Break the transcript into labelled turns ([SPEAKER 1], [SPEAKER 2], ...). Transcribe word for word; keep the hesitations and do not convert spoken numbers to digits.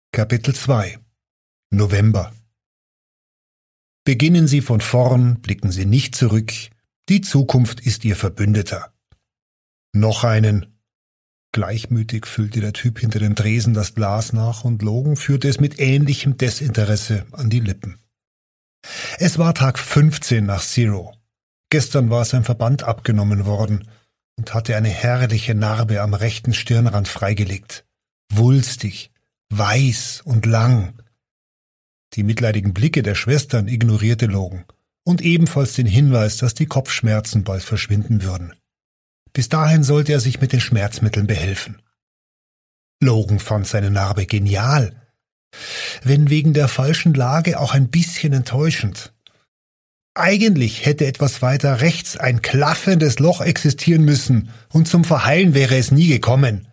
[SPEAKER 1] Kapitel zwei November. Beginnen Sie von vorn, blicken Sie nicht zurück, die Zukunft ist Ihr Verbündeter. Noch einen. Gleichmütig füllte der Typ hinter dem Tresen das Glas nach und Logan führte es mit ähnlichem Desinteresse an die Lippen. Es war Tag fünfzehn nach Zero. Gestern war sein Verband abgenommen worden und hatte eine herrliche Narbe am rechten Stirnrand freigelegt. Wulstig, weiß und lang. Die mitleidigen Blicke der Schwestern ignorierte Logan und ebenfalls den Hinweis, dass die Kopfschmerzen bald verschwinden würden. Bis dahin sollte er sich mit den Schmerzmitteln behelfen. Logan fand seine Narbe genial, wenn wegen der falschen Lage auch ein bisschen enttäuschend. Eigentlich hätte etwas weiter rechts ein klaffendes Loch existieren müssen und zum Verheilen wäre es nie gekommen.